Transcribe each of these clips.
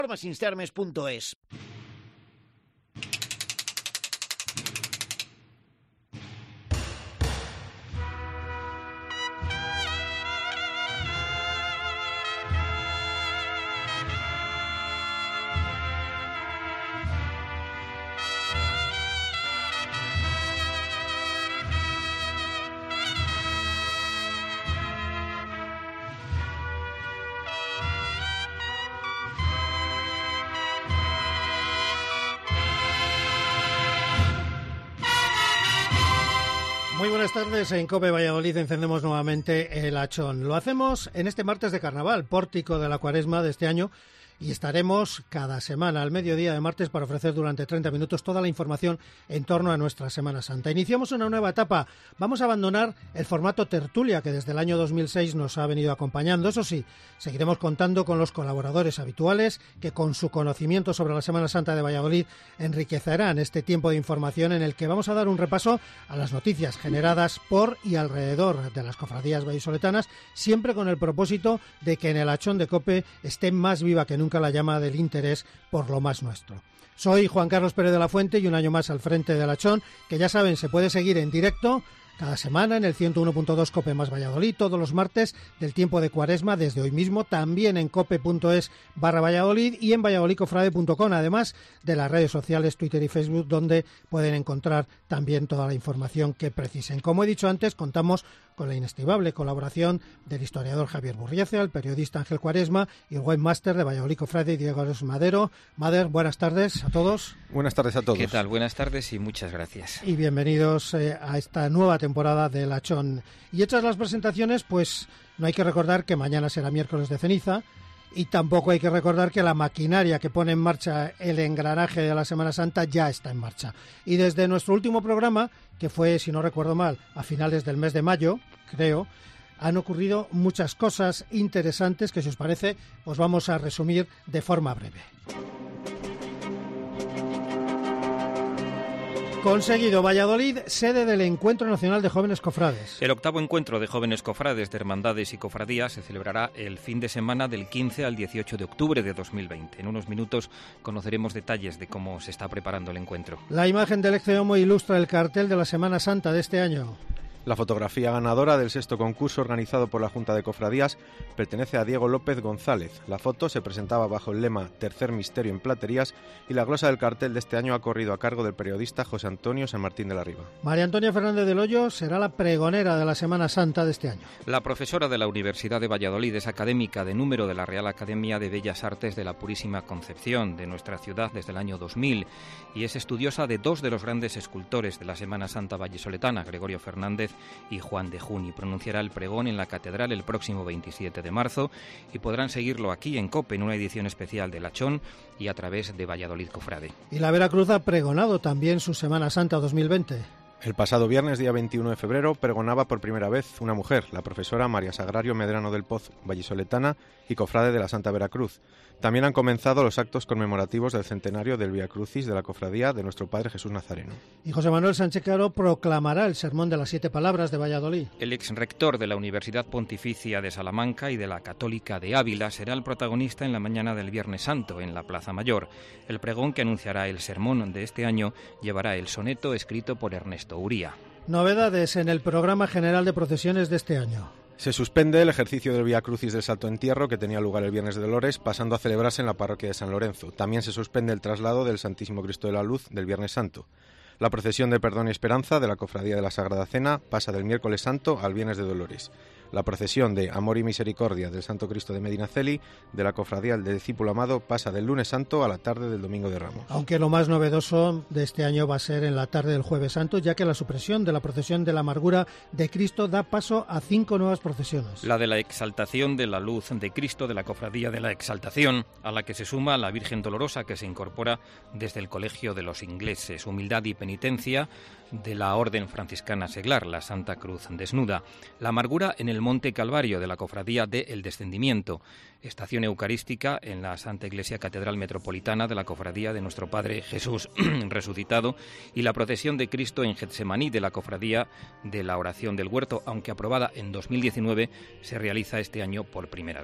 Informesinstermes.es. Muy buenas tardes. En COPE Valladolid encendemos nuevamente el hachón. Lo hacemos en este martes de carnaval, pórtico de la Cuaresma de este año, y estaremos cada semana al mediodía de martes para ofrecer durante 30 minutos toda la información en torno a nuestra Semana Santa. Iniciamos una nueva etapa. Vamos a abandonar el formato tertulia que desde el año 2006 nos ha venido acompañando. Eso sí, seguiremos contando con los colaboradores habituales que con su conocimiento sobre la Semana Santa de Valladolid enriquecerán este tiempo de información en el que vamos a dar un repaso a las noticias generadas por y alrededor de las cofradías vallisoletanas, siempre con el propósito de que en el hachón de COPE esté más viva que nunca la llama del interés por lo más nuestro. Soy Juan Carlos Pérez de la Fuente y un año más al frente del hachón, que ya saben, se puede seguir en directo cada semana en el 101.2 COPE más Valladolid, todos los martes del tiempo de Cuaresma, desde hoy mismo, también en cope.es/Valladolid y en valladolidcofrade.com, además de las redes sociales, Twitter y Facebook, donde pueden encontrar también toda la información que precisen. Como he dicho antes, contamos con la inestimable colaboración del historiador Javier Burrieza, el periodista Ángel Cuaresma y el webmaster de Valladolid Cofrade, Diego Madero. Mader, buenas tardes a todos. Buenas tardes a todos. ¿Qué tal? Buenas tardes y muchas gracias. Y bienvenidos a esta nueva temporada del hachón. Y hechas las presentaciones, pues no hay que recordar que mañana será miércoles de ceniza, y tampoco hay que recordar que la maquinaria que pone en marcha el engranaje de la Semana Santa ya está en marcha. Y desde nuestro último programa, que fue, si no recuerdo mal, a finales del mes de mayo, creo, han ocurrido muchas cosas interesantes que, si os parece, os vamos a resumir de forma breve. Conseguido, Valladolid, sede del Encuentro Nacional de Jóvenes Cofrades. El octavo encuentro de jóvenes cofrades de hermandades y cofradías se celebrará el fin de semana del 15 al 18 de octubre de 2020. En unos minutos conoceremos detalles de cómo se está preparando el encuentro. La imagen del Ecce Homo ilustra el cartel de la Semana Santa de este año. La fotografía ganadora del sexto concurso organizado por la Junta de Cofradías pertenece a Diego López González. La foto se presentaba bajo el lema Tercer Misterio en Platerías y la glosa del cartel de este año ha corrido a cargo del periodista José Antonio San Martín de la Riva. María Antonia Fernández del Hoyo será la pregonera de la Semana Santa de este año. La profesora de la Universidad de Valladolid es académica de número de la Real Academia de Bellas Artes de la Purísima Concepción de nuestra ciudad desde el año 2000 y es estudiosa de dos de los grandes escultores de la Semana Santa vallisoletana, Gregorio Fernández y Juan de Juni. Pronunciará el pregón en la Catedral el próximo 27 de marzo y podrán seguirlo aquí en COPE en una edición especial del hachón y a través de Valladolid Cofrade. Y la Veracruz ha pregonado también su Semana Santa 2020. El pasado viernes, día 21 de febrero, pregonaba por primera vez una mujer, la profesora María Sagrario Medrano del Poz, vallisoletana y cofrade de la Santa Veracruz. También han comenzado los actos conmemorativos del centenario del Vía Crucis de la cofradía de nuestro Padre Jesús Nazareno. Y José Manuel Sánchez Caro proclamará el Sermón de las 7 Palabras de Valladolid. El exrector de la Universidad Pontificia de Salamanca y de la Católica de Ávila será el protagonista en la mañana del Viernes Santo en la Plaza Mayor. El pregón que anunciará el sermón de este año llevará el soneto escrito por Ernesto Uría. Novedades en el programa general de procesiones de este año. Se suspende el ejercicio del Vía Crucis del Salto Entierro que tenía lugar el Viernes de Dolores, pasando a celebrarse en la parroquia de San Lorenzo. También se suspende el traslado del Santísimo Cristo de la Luz del Viernes Santo. La procesión de Perdón y Esperanza de la Cofradía de la Sagrada Cena pasa del Miércoles Santo al Viernes de Dolores. La procesión de Amor y Misericordia del Santo Cristo de Medinaceli de la Cofradía del Discípulo Amado pasa del Lunes Santo a la tarde del Domingo de Ramos. Aunque lo más novedoso de este año va a ser en la tarde del Jueves Santo, ya que la supresión de la procesión de la Amargura de Cristo da paso a 5 nuevas procesiones. La de la Exaltación de la Luz de Cristo de la Cofradía de la Exaltación, a la que se suma la Virgen Dolorosa, que se incorpora desde el Colegio de los Ingleses. Humildad y Penitencia de la Orden Franciscana Seglar, la Santa Cruz Desnuda. La Amargura en el Monte Calvario de la Cofradía de El Descendimiento. Estación eucarística en la Santa Iglesia Catedral Metropolitana de la Cofradía de Nuestro Padre Jesús Resucitado y la procesión de Cristo en Getsemaní de la Cofradía de la Oración del Huerto, aunque aprobada en 2019, se realiza este año por primera vez.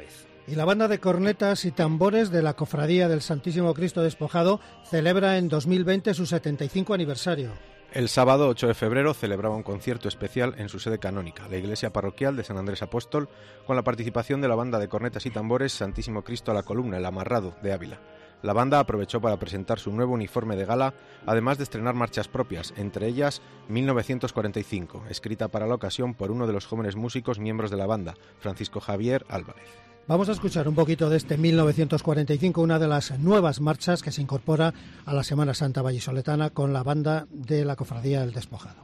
Y la banda de cornetas y tambores de la Cofradía del Santísimo Cristo Despojado celebra en 2020 su 75 aniversario. El sábado 8 de febrero celebraba un concierto especial en su sede canónica, la iglesia parroquial de San Andrés Apóstol, con la participación de la banda de cornetas y tambores Santísimo Cristo a la Columna, el Amarrado, de Ávila. La banda aprovechó para presentar su nuevo uniforme de gala, además de estrenar marchas propias, entre ellas 1945, escrita para la ocasión por uno de los jóvenes músicos miembros de la banda, Francisco Javier Álvarez. Vamos a escuchar un poquito de este 1945, una de las nuevas marchas que se incorpora a la Semana Santa vallisoletana con la banda de la Cofradía del Despojado.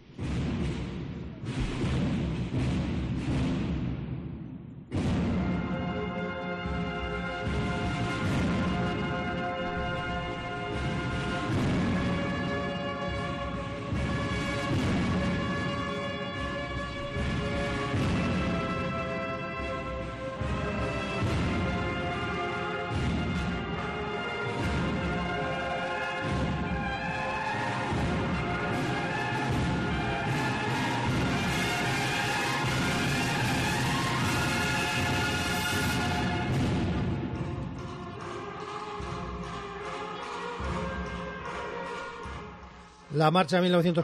La marcha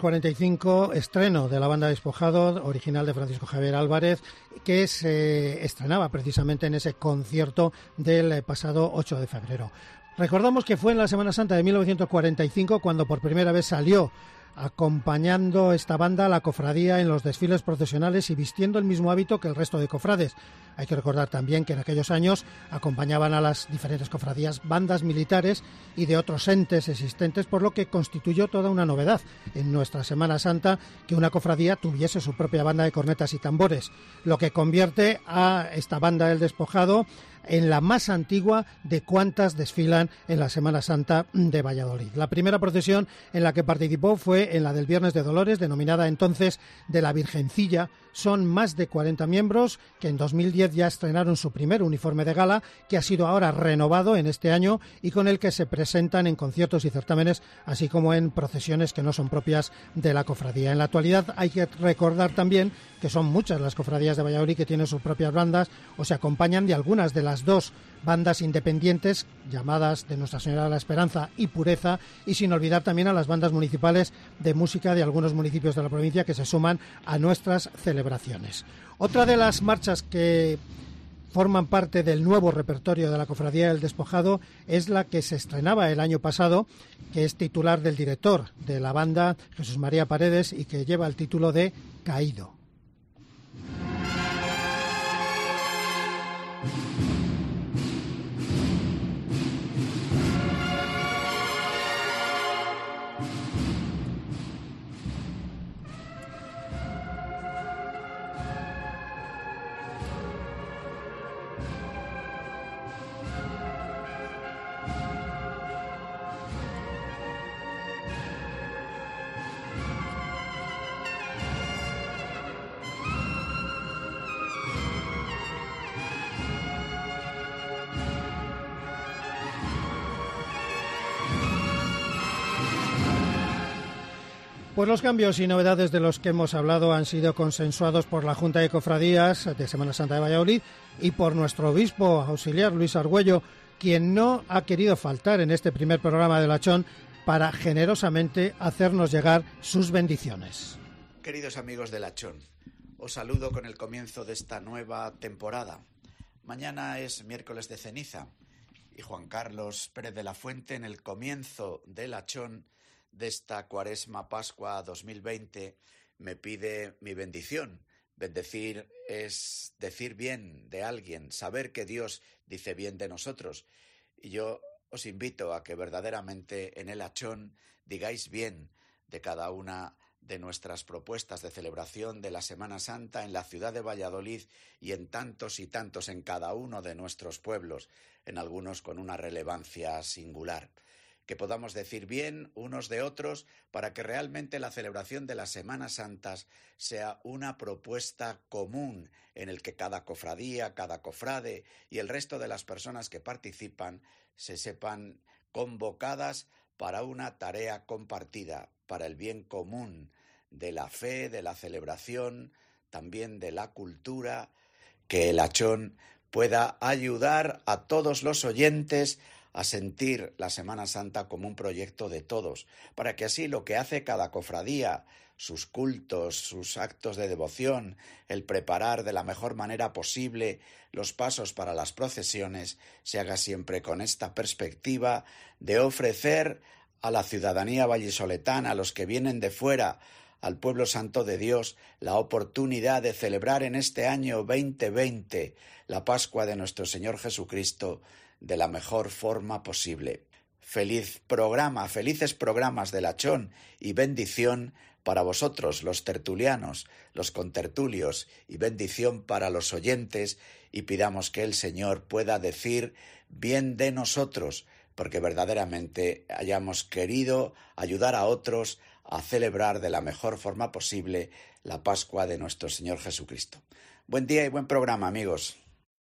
1945, estreno de la banda Despojado, original de Francisco Javier Álvarez, que se estrenaba precisamente en ese concierto del pasado 8 de febrero. Recordamos que fue en la Semana Santa de 1945 cuando por primera vez salió acompañando esta banda a la cofradía en los desfiles procesionales y vistiendo el mismo hábito que el resto de cofrades. Hay que recordar también que en aquellos años acompañaban a las diferentes cofradías bandas militares y de otros entes existentes, por lo que constituyó toda una novedad en nuestra Semana Santa que una cofradía tuviese su propia banda de cornetas y tambores, lo que convierte a esta banda del Despojado en la más antigua de cuantas desfilan en la Semana Santa de Valladolid. La primera procesión en la que participó fue en la del Viernes de Dolores, denominada entonces de la Virgencilla. Son más de 40 miembros que en 2010 ya estrenaron su primer uniforme de gala, que ha sido ahora renovado en este año y con el que se presentan en conciertos y certámenes, así como en procesiones que no son propias de la cofradía. En la actualidad hay que recordar también que son muchas las cofradías de Valladolid que tienen sus propias bandas o se acompañan de algunas de las dos bandas independientes llamadas de Nuestra Señora de la Esperanza y Pureza, y sin olvidar también a las bandas municipales de música de algunos municipios de la provincia que se suman a nuestras celebraciones. Otra de las marchas que forman parte del nuevo repertorio de la Cofradía del Despojado es la que se estrenaba el año pasado, que es titular del director de la banda, Jesús María Paredes, y que lleva el título de Caído. Pues los cambios y novedades de los que hemos hablado han sido consensuados por la Junta de Cofradías de Semana Santa de Valladolid y por nuestro obispo auxiliar Luis Argüello, quien no ha querido faltar en este primer programa de Lachón para generosamente hacernos llegar sus bendiciones. Queridos amigos de Lachón, os saludo con el comienzo de esta nueva temporada. Mañana es miércoles de ceniza y Juan Carlos Pérez de la Fuente, en el comienzo de Lachón de esta Cuaresma Pascua 2020, me pide mi bendición. Bendecir es decir bien de alguien, saber que Dios dice bien de nosotros. Y yo os invito a que verdaderamente en el Lachón digáis bien de cada una de nuestras propuestas de celebración de la Semana Santa en la ciudad de Valladolid y en tantos y tantos en cada uno de nuestros pueblos, en algunos con una relevancia singular. Que podamos decir bien unos de otros para que realmente la celebración de las Semanas Santas sea una propuesta común en el que cada cofradía, cada cofrade y el resto de las personas que participan se sepan convocadas para una tarea compartida, para el bien común de la fe, de la celebración, también de la cultura, que el Lachón pueda ayudar a todos los oyentes a sentir la Semana Santa como un proyecto de todos, para que así lo que hace cada cofradía, sus cultos, sus actos de devoción, el preparar de la mejor manera posible los pasos para las procesiones, se haga siempre con esta perspectiva de ofrecer a la ciudadanía vallisoletana, a los que vienen de fuera, al pueblo santo de Dios, la oportunidad de celebrar en este año 2020 la Pascua de nuestro Señor Jesucristo de la mejor forma posible. Feliz programa, felices programas de Lachón y bendición para vosotros, los tertulianos, los contertulios, y bendición para los oyentes, y pidamos que el Señor pueda decir bien de nosotros, porque verdaderamente hayamos querido ayudar a otros a celebrar de la mejor forma posible la Pascua de nuestro Señor Jesucristo. Buen día y buen programa, amigos.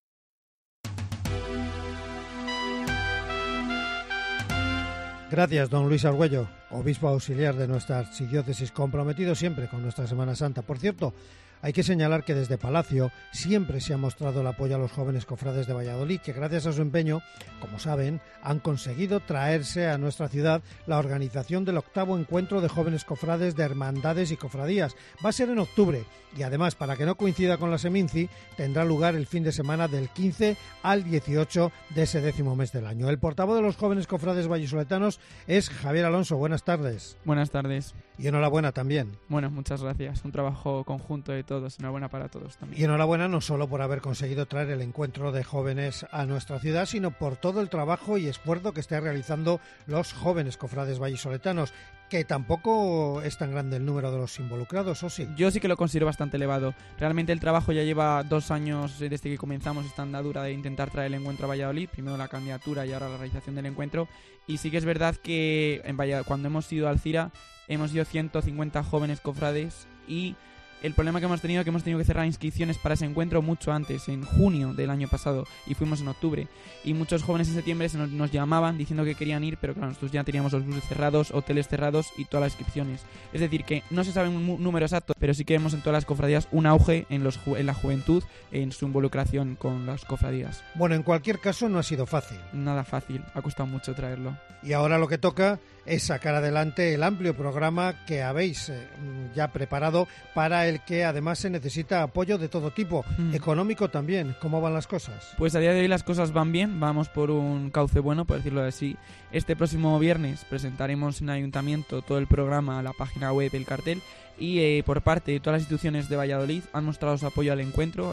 Gracias, don Luis Argüello, obispo auxiliar de nuestra archidiócesis, comprometido siempre con nuestra Semana Santa. Por cierto, hay que señalar que desde Palacio siempre se ha mostrado el apoyo a los jóvenes cofrades de Valladolid, que gracias a su empeño, como saben, han conseguido traerse a nuestra ciudad la organización del 8º encuentro de jóvenes cofrades de hermandades y cofradías. Va a ser en octubre y además, para que no coincida con la Seminci, tendrá lugar el fin de semana del 15 al 18 de ese 10º mes del año. El portavoz de los jóvenes cofrades vallisoletanos es Javier Alonso. Buenas tardes. Buenas tardes. Y enhorabuena también. Bueno, muchas gracias. Un trabajo conjunto de todos. Enhorabuena para todos también. Y enhorabuena no solo por haber conseguido traer el encuentro de jóvenes a nuestra ciudad, sino por todo el trabajo y esfuerzo que están realizando los jóvenes cofrades vallisoletanos, que tampoco es tan grande el número de los involucrados, ¿o sí? Yo sí que lo considero bastante elevado. Realmente el trabajo ya lleva 2 años desde que comenzamos esta andadura de intentar traer el encuentro a Valladolid. Primero la candidatura y ahora la realización del encuentro. Y sí que es verdad que cuando hemos ido al CIRA hemos ido 150 jóvenes cofrades y el problema que hemos tenido es que hemos tenido que cerrar inscripciones para ese encuentro mucho antes, en junio del año pasado, y fuimos en octubre. Y muchos jóvenes en septiembre nos llamaban diciendo que querían ir, pero claro, nosotros ya teníamos los buses cerrados, hoteles cerrados y todas las inscripciones. Es decir, que no se sabe un número exacto, pero sí que vemos en todas las cofradías un auge en la juventud, en su involucración con las cofradías. Bueno, en cualquier caso no ha sido fácil. Nada fácil, ha costado mucho traerlo. Y ahora lo que toca es sacar adelante el amplio programa que habéis ya preparado, para el que además se necesita apoyo de todo tipo, económico también. ¿Cómo van las cosas? Pues a día de hoy las cosas van bien, vamos por un cauce bueno, por decirlo así. Este próximo viernes presentaremos en el Ayuntamiento todo el programa, la página web, el cartel, y por parte de todas las instituciones de Valladolid han mostrado su apoyo al encuentro,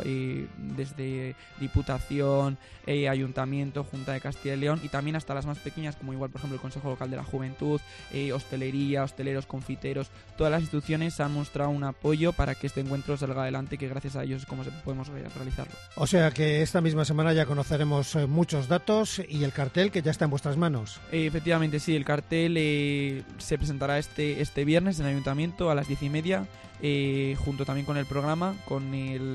desde Diputación, Ayuntamiento, Junta de Castilla y León, y también hasta las más pequeñas, como igual por ejemplo el Consejo Local de la Juventud, hostelería, hosteleros, confiteros. Todas las instituciones han mostrado un apoyo para que este encuentro salga adelante, que gracias a ellos es como podemos realizarlo. O sea que esta misma semana ya conoceremos muchos datos y el cartel, que ya está en vuestras manos. Efectivamente, sí, el cartel se presentará este viernes en el Ayuntamiento a las 10:30, junto también con el programa, con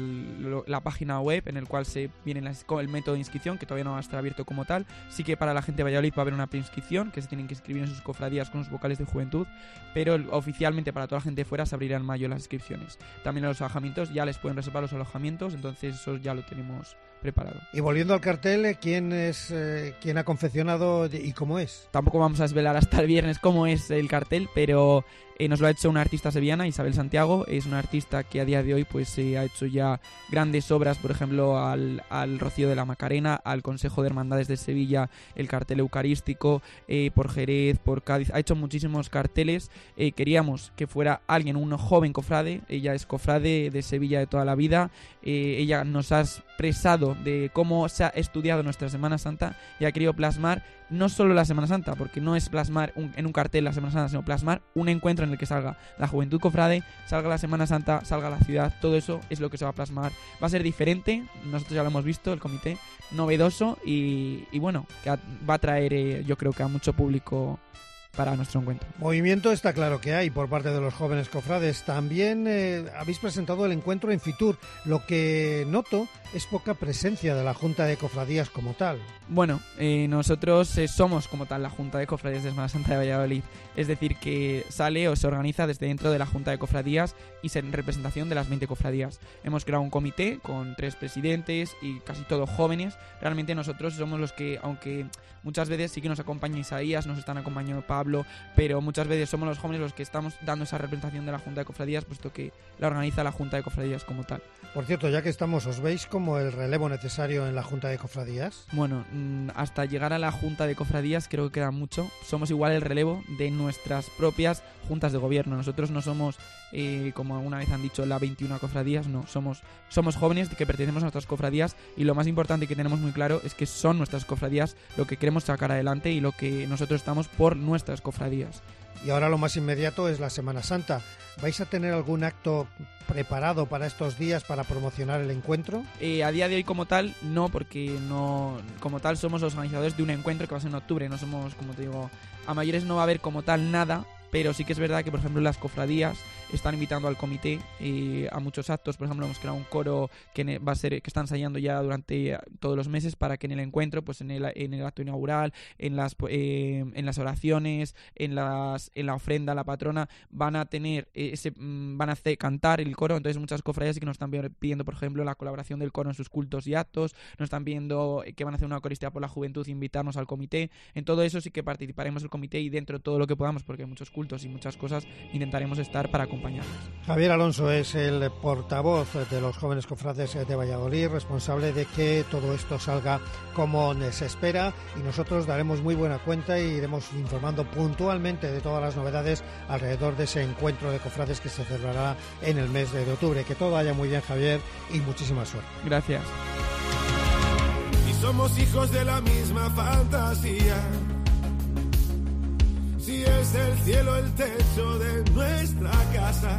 la página web en el cual se viene el método de inscripción, que todavía no va a estar abierto como tal. Sí que para la gente de Valladolid va a haber una preinscripción, que se tienen que inscribir en sus cofradías con los vocales de juventud, pero oficialmente para toda la gente de fuera se abrirá en mayo las inscripciones. También a los alojamientos ya les pueden reservar los alojamientos, entonces eso ya lo tenemos preparado. Y volviendo al cartel, ¿quién ha confeccionado y cómo es? Tampoco vamos a desvelar hasta el viernes cómo es el cartel, pero nos lo ha hecho una artista sevillana, Isabel Santiago. Es una artista que a día de hoy pues ha hecho ya grandes obras, por ejemplo al Rocío de la Macarena, al Consejo de Hermandades de Sevilla, el cartel eucarístico, por Jerez, por Cádiz. Ha hecho muchísimos carteles. Queríamos que fuera alguien, un joven cofrade. Ella es cofrade de Sevilla de toda la vida. Ella nos ha expresado de cómo se ha estudiado nuestra Semana Santa y ha querido plasmar no solo la Semana Santa, porque no es plasmar en un cartel la Semana Santa, sino plasmar un encuentro en el que salga la juventud cofrade, salga la Semana Santa, salga la ciudad. Todo eso es lo que se va a plasmar. Va a ser diferente, nosotros ya lo hemos visto, el comité, novedoso y bueno, que va a traer yo creo que a mucho público para nuestro encuentro. Movimiento está claro que hay por parte de los jóvenes cofrades. También habéis presentado el encuentro en Fitur. Lo que noto es poca presencia de la Junta de Cofradías como tal. Bueno, nosotros somos como tal la Junta de Cofradías de Semana Santa de Valladolid. Es decir, que sale o se organiza desde dentro de la Junta de Cofradías y en representación de las 20 cofradías. Hemos creado un comité con 3 presidentes y casi todos jóvenes. Realmente nosotros somos los que, aunque muchas veces sí que nos acompaña Isaías, nos están acompañando Pablo, pero muchas veces somos los jóvenes los que estamos dando esa representación de la Junta de Cofradías, puesto que la organiza la Junta de Cofradías como tal. Por cierto, ya que estamos, ¿os veis como el relevo necesario en la Junta de Cofradías? Bueno, hasta llegar a la Junta de Cofradías creo que queda mucho. Somos igual el relevo de nuestras propias juntas de gobierno. Nosotros no somos, como alguna vez han dicho, la 21 cofradías, no. Somos jóvenes que pertenecemos a nuestras cofradías y lo más importante que tenemos muy claro es que son nuestras cofradías lo que queremos sacar adelante y lo que nosotros estamos por nuestras cofradías. Y ahora lo más inmediato es la Semana Santa. ¿Vais a tener algún acto preparado para estos días para promocionar el encuentro? A día de hoy como tal, no, porque no, como tal somos los organizadores de un encuentro que va a ser en octubre. No somos, como te digo, a mayores no va a haber como tal nada, pero sí que es verdad que, por ejemplo, las cofradías están invitando al comité a muchos actos. Por ejemplo, hemos creado un coro que va a ser, que está ensayando ya durante todos los meses para que en el encuentro, pues en el acto inaugural, en las oraciones, en la ofrenda a la patrona, van a tener cantar el coro. Entonces muchas cofradías sí que nos están pidiendo, por ejemplo, la colaboración del coro en sus cultos y actos. Nos están pidiendo que van a hacer una Eucaristía por la juventud e invitarnos al comité. En todo eso sí que participaremos el comité y dentro de todo lo que podamos, porque hay muchos cultos y muchas cosas, intentaremos estar para acompañarnos. Javier Alonso es el portavoz de los jóvenes cofrades de Valladolid, responsable de que todo esto salga como se espera, y nosotros daremos muy buena cuenta y iremos informando puntualmente de todas las novedades alrededor de ese encuentro de cofrades que se celebrará en el mes de octubre. Que todo vaya muy bien, Javier, y muchísima suerte. Gracias. Y somos hijos de la misma fantasía. Si es el cielo el techo de nuestra casa,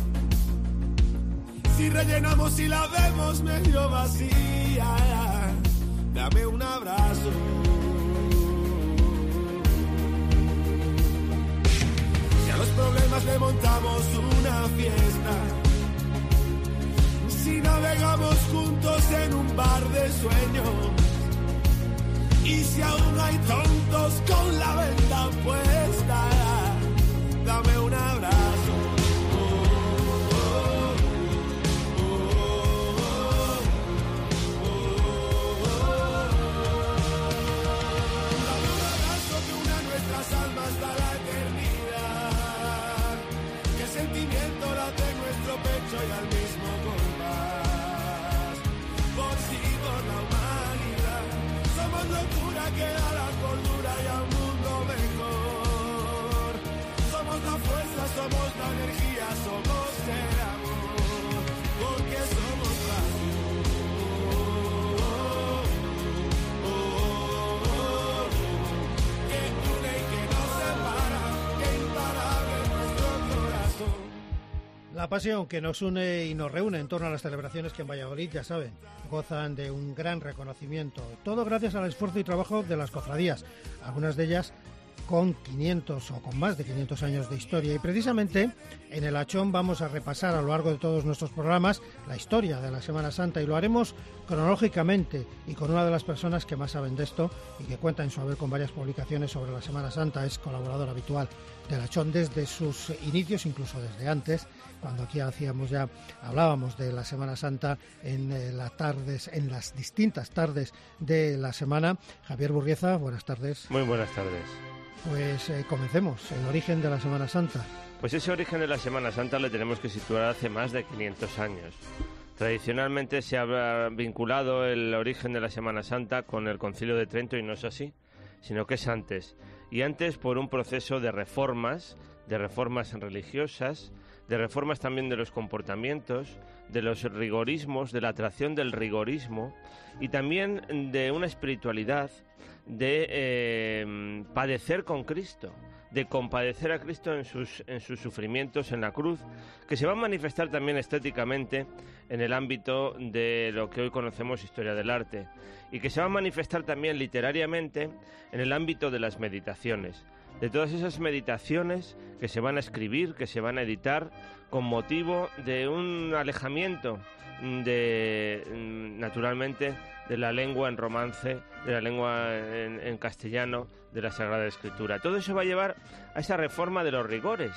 si rellenamos y la vemos medio vacía, dame un abrazo. Si a los problemas le montamos una fiesta, si navegamos juntos en un bar de sueños, y si aún hay tontos con la venda puesta, dame un abrazo. Dame un abrazo que una nuestras almas da la eternidad, que el sentimiento late en nuestro pecho y al mismo compás, por sí, por la humanidad. Somos locura que da la cordura y a un mundo mejor. Somos la fuerza, somos la energía, somos el amor, porque somos radio. Que une y que nos separa, que imparable es nuestro corazón. La pasión que nos une y nos reúne en torno a las celebraciones que en Valladolid, ya saben, gozan de un gran reconocimiento. Todo gracias al esfuerzo y trabajo de las cofradías, algunas de ellas con 500 o con más de 500 años de historia. Y precisamente en el Achón vamos a repasar a lo largo de todos nuestros programas la historia de la Semana Santa, y lo haremos cronológicamente y con una de las personas que más saben de esto y que cuenta en su haber con varias publicaciones sobre la Semana Santa. Es colaborador habitual del Achón desde sus inicios, incluso desde antes, cuando aquí hablábamos de la Semana Santa en las distintas tardes de la semana. Javier Burrieza, buenas tardes. Muy buenas tardes. Pues comencemos, el origen de la Semana Santa. Pues ese origen de la Semana Santa le tenemos que situar hace más de 500 años. Tradicionalmente se ha vinculado el origen de la Semana Santa con el Concilio de Trento, y no es así, sino que es antes. Y antes por un proceso de reformas religiosas, de reformas también de los comportamientos, de los rigorismos, de la atracción del rigorismo, y también de una espiritualidad de padecer con Cristo, de compadecer a Cristo en sus sufrimientos en la cruz, que se va a manifestar también estéticamente en el ámbito de lo que hoy conocemos historia del arte y que se va a manifestar también literariamente en el ámbito de las meditaciones, de todas esas meditaciones que se van a escribir, que se van a editar con motivo de un alejamiento naturalmente de la lengua en romance, de la lengua en castellano, de la Sagrada Escritura. Todo eso va a llevar a esa reforma de los rigores,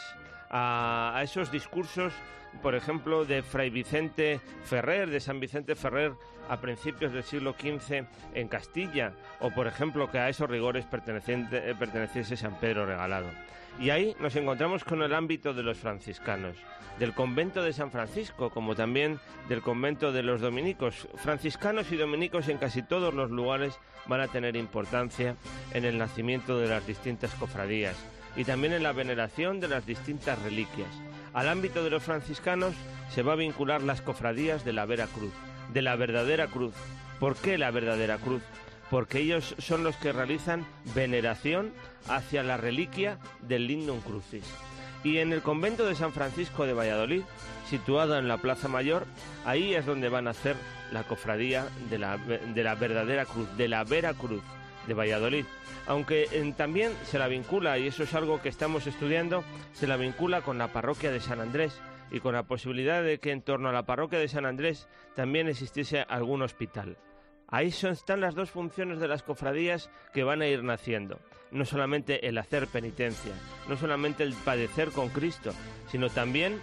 a esos discursos, por ejemplo, de Fray Vicente Ferrer, de San Vicente Ferrer a principios del siglo XV en Castilla, o por ejemplo que a esos rigores perteneciese San Pedro Regalado. Y ahí nos encontramos con el ámbito de los franciscanos, del convento de San Francisco, como también del convento de los dominicos. Franciscanos y dominicos en casi todos los lugares van a tener importancia en el nacimiento de las distintas cofradías y también en la veneración de las distintas reliquias. Al ámbito de los franciscanos se va a vincular las cofradías de la Vera Cruz, de la verdadera cruz. ¿Por qué la verdadera cruz? Porque ellos son los que realizan veneración hacia la reliquia del Lignum Crucis. Y en el convento de San Francisco de Valladolid, situado en la Plaza Mayor, ahí es donde van a hacer la cofradía de la verdadera cruz, de la Vera Cruz de Valladolid. Aunque también se la vincula, y eso es algo que estamos estudiando, se la vincula con la parroquia de San Andrés y con la posibilidad de que en torno a la parroquia de San Andrés también existiese algún hospital. Ahí están las dos funciones de las cofradías que van a ir naciendo. No solamente el hacer penitencia, no solamente el padecer con Cristo, sino también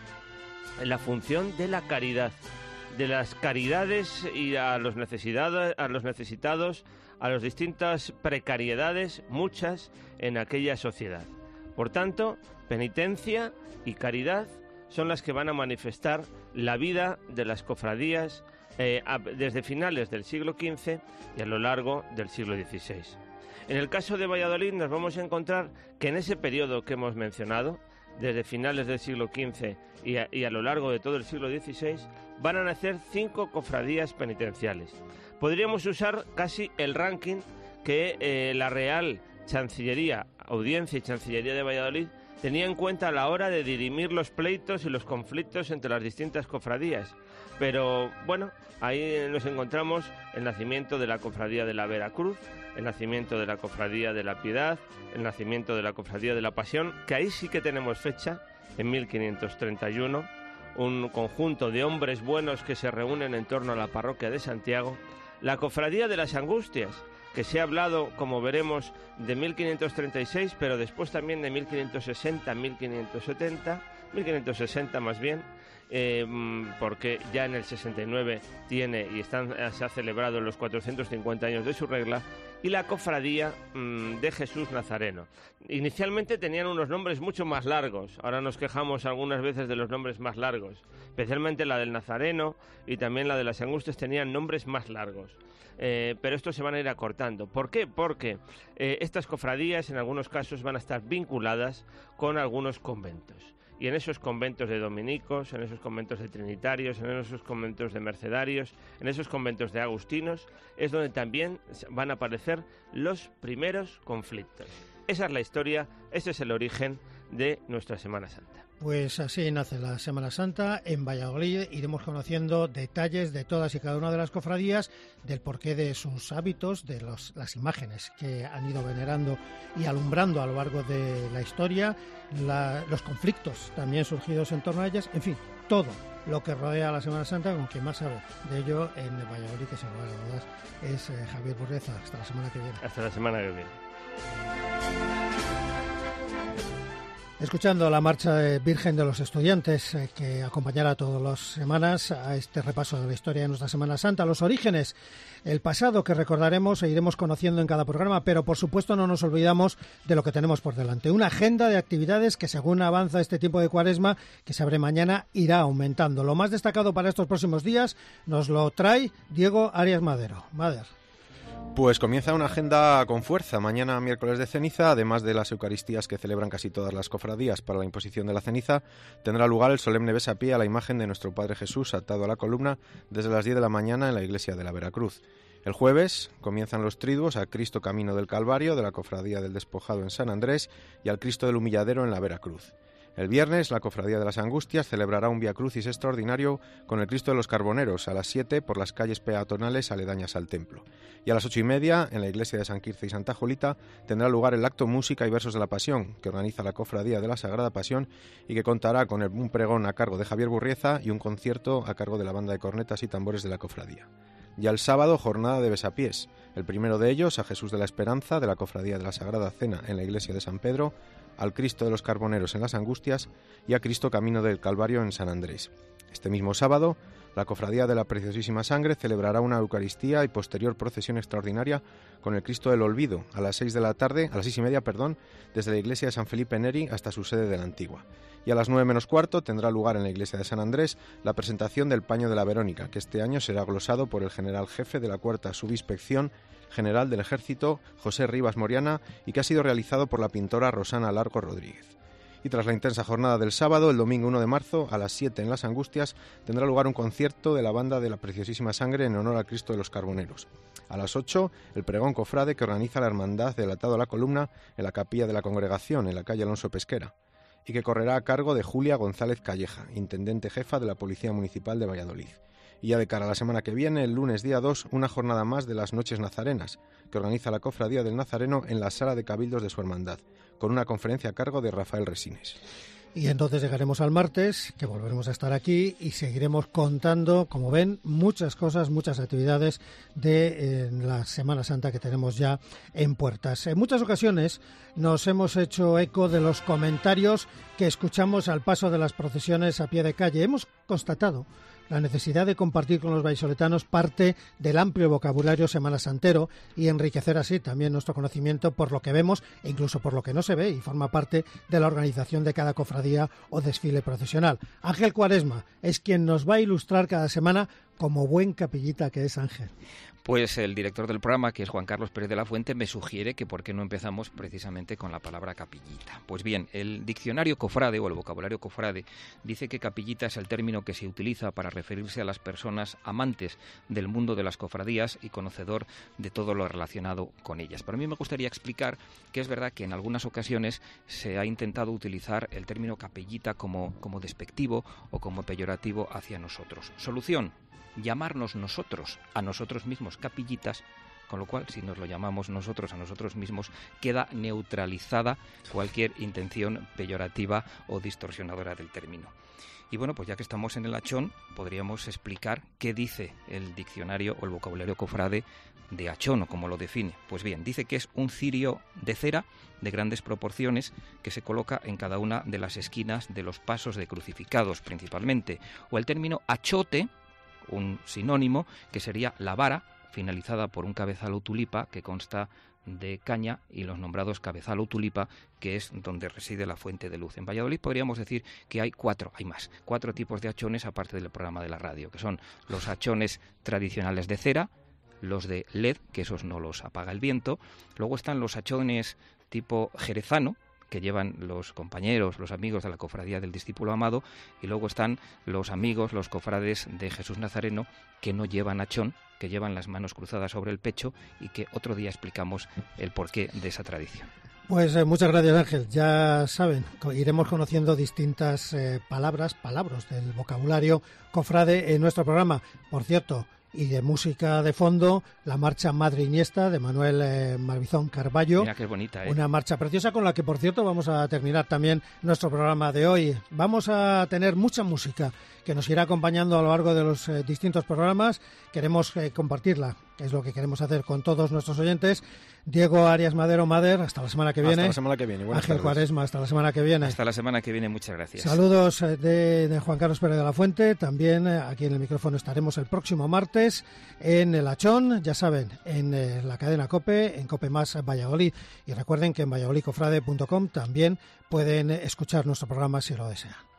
la función de la caridad, de las caridades y a los necesitados, a las distintas precariedades, muchas en aquella sociedad. Por tanto, penitencia y caridad son las que van a manifestar la vida de las cofradías desde finales del siglo XV y a lo largo del siglo XVI. En el caso de Valladolid nos vamos a encontrar que en ese periodo que hemos mencionado, desde finales del siglo XV y a lo largo de todo el siglo XVI, van a nacer 5 cofradías penitenciales. Podríamos usar casi el ranking que la Real Chancillería, Audiencia y Chancillería de Valladolid tenía en cuenta a la hora de dirimir los pleitos y los conflictos entre las distintas cofradías. Pero bueno, ahí nos encontramos el nacimiento de la cofradía de la Vera Cruz, el nacimiento de la cofradía de la Piedad, el nacimiento de la cofradía de la Pasión, que ahí sí que tenemos fecha, en 1531, un conjunto de hombres buenos que se reúnen en torno a la parroquia de Santiago, la cofradía de las Angustias, que se ha hablado, como veremos, de 1536, pero después también de 1560, 1570, 1560 más bien, porque ya en el 69 se ha celebrado los 450 años de su regla, y la cofradía de Jesús Nazareno. Inicialmente tenían unos nombres mucho más largos, ahora nos quejamos algunas veces de los nombres más largos, especialmente la del Nazareno y también la de las Angustias tenían nombres más largos. Pero estos se van a ir acortando. ¿Por qué? Porque estas cofradías en algunos casos van a estar vinculadas con algunos conventos. Y en esos conventos de dominicos, en esos conventos de trinitarios, en esos conventos de mercedarios, en esos conventos de agustinos, es donde también van a aparecer los primeros conflictos. Esa es la historia, ese es el origen de nuestra Semana Santa. Pues así nace la Semana Santa en Valladolid. Iremos conociendo detalles de todas y cada una de las cofradías, del porqué de sus hábitos, de las imágenes que han ido venerando y alumbrando a lo largo de la historia, los conflictos también surgidos en torno a ellas, en fin, todo lo que rodea a la Semana Santa, con quien más sabe de ello en Valladolid, que sin lugar a dudas es Javier Burgueza. Hasta la semana que viene. Hasta la semana que viene. Escuchando la marcha de Virgen de los Estudiantes, que acompañará todas las semanas a este repaso de la historia de nuestra Semana Santa, los orígenes, el pasado que recordaremos e iremos conociendo en cada programa, pero por supuesto no nos olvidamos de lo que tenemos por delante. Una agenda de actividades que, según avanza este tiempo de Cuaresma, que se abre mañana, irá aumentando. Lo más destacado para estos próximos días nos lo trae Diego Arias Madero. Mader. Pues comienza una agenda con fuerza. Mañana, miércoles de ceniza, además de las Eucaristías que celebran casi todas las cofradías para la imposición de la ceniza, tendrá lugar el solemne besapié a la imagen de nuestro Padre Jesús atado a la columna desde las 10 de la mañana en la iglesia de la Veracruz. El jueves comienzan los triduos a Cristo Camino del Calvario de la Cofradía del Despojado en San Andrés y al Cristo del Humilladero en la Veracruz. El viernes, la Cofradía de las Angustias celebrará un Vía Crucis extraordinario con el Cristo de los Carboneros a las 7 por las calles peatonales aledañas al templo. Y a las 8:30, en la iglesia de San Quirce y Santa Julita, tendrá lugar el acto Música y Versos de la Pasión, que organiza la Cofradía de la Sagrada Pasión y que contará con un pregón a cargo de Javier Burrieza y un concierto a cargo de la banda de cornetas y tambores de la Cofradía. Ya el sábado, jornada de besapiés. El primero de ellos, a Jesús de la Esperanza, de la Cofradía de la Sagrada Cena en la iglesia de San Pedro, al Cristo de los Carboneros en las Angustias y a Cristo Camino del Calvario en San Andrés. Este mismo sábado, la Cofradía de la Preciosísima Sangre celebrará una Eucaristía y posterior procesión extraordinaria con el Cristo del Olvido a las 6:30, desde la iglesia de San Felipe Neri hasta su sede de la Antigua. Y a las 9:15 tendrá lugar en la iglesia de San Andrés la presentación del Paño de la Verónica, que este año será glosado por el general jefe de la 4ª Subinspección General del Ejército, José Rivas Moriana, y que ha sido realizado por la pintora Rosana Largo Rodríguez. Y tras la intensa jornada del sábado, el domingo 1 de marzo, a las 7 en Las Angustias, tendrá lugar un concierto de la banda de la Preciosísima Sangre en honor al Cristo de los Carboneros. A las 8, el pregón cofrade que organiza la Hermandad del Atado a la Columna en la capilla de la Congregación, en la calle Alonso Pesquera, y que correrá a cargo de Julia González Calleja, intendente jefa de la Policía Municipal de Valladolid. Y ya de cara a la semana que viene, el lunes día 2, una jornada más de las Noches Nazarenas, que organiza la Cofradía del Nazareno en la Sala de Cabildos de su hermandad, con una conferencia a cargo de Rafael Resines. Y entonces llegaremos al martes, que volveremos a estar aquí y seguiremos contando, como ven, muchas cosas, muchas actividades de la Semana Santa que tenemos ya en puertas. En muchas ocasiones nos hemos hecho eco de los comentarios que escuchamos al paso de las procesiones a pie de calle. Hemos constatado la necesidad de compartir con los vallisoletanos parte del amplio vocabulario semanasantero y enriquecer así también nuestro conocimiento por lo que vemos e incluso por lo que no se ve y forma parte de la organización de cada cofradía o desfile procesional. Ángel Cuaresma es quien nos va a ilustrar cada semana como buen capillita que es Ángel. Pues el director del programa, que es Juan Carlos Pérez de la Fuente, me sugiere que por qué no empezamos precisamente con la palabra capillita. Pues bien, el diccionario cofrade o el vocabulario cofrade dice que capillita es el término que se utiliza para referirse a las personas amantes del mundo de las cofradías y conocedor de todo lo relacionado con ellas. Pero a mí me gustaría explicar que es verdad que en algunas ocasiones se ha intentado utilizar el término capellita como despectivo o como peyorativo hacia nosotros. Solución: llamarnos nosotros a nosotros mismos capillitas, con lo cual si nos lo llamamos nosotros a nosotros mismos queda neutralizada cualquier intención peyorativa o distorsionadora del término. Y bueno, pues ya que estamos en el achón, podríamos explicar qué dice el diccionario o el vocabulario cofrade de achón o cómo lo define. Pues bien, dice que es un cirio de cera de grandes proporciones que se coloca en cada una de las esquinas de los pasos de crucificados principalmente, o el término achote, un sinónimo que sería la vara finalizada por un cabezal o tulipa que consta de caña y los nombrados cabezal o tulipa, que es donde reside la fuente de luz. En Valladolid podríamos decir que hay cuatro tipos de achones aparte del programa de la radio, que son los achones tradicionales de cera, los de LED, que esos no los apaga el viento, luego están los achones tipo jerezano, que llevan los compañeros, los amigos de la Cofradía del Discípulo Amado, y luego están los amigos, los cofrades de Jesús Nazareno, que no llevan achón, que llevan las manos cruzadas sobre el pecho, y que otro día explicamos el porqué de esa tradición. Pues muchas gracias, Ángel. Ya saben, iremos conociendo distintas palabras del vocabulario cofrade en nuestro programa. Por cierto, y de música de fondo, la marcha Madre Iniesta de Manuel Malvizón Carballo. Mira qué bonita, ¿eh? Una marcha preciosa con la que, por cierto, vamos a terminar también nuestro programa de hoy. Vamos a tener mucha música que nos irá acompañando a lo largo de los distintos programas. Queremos compartirla, es lo que queremos hacer con todos nuestros oyentes. Diego Arias Madero, Mader, hasta la semana que viene. Hasta la semana que viene. Buenas Ángel tardes. Cuaresma, hasta la semana que viene. Hasta la semana que viene, muchas gracias. Saludos de Juan Carlos Pérez de la Fuente. También aquí en el micrófono estaremos el próximo martes en el Achón, ya saben, en la cadena COPE, en COPE Más Valladolid. Y recuerden que en valladolidcofrade.com también pueden escuchar nuestro programa si lo desean.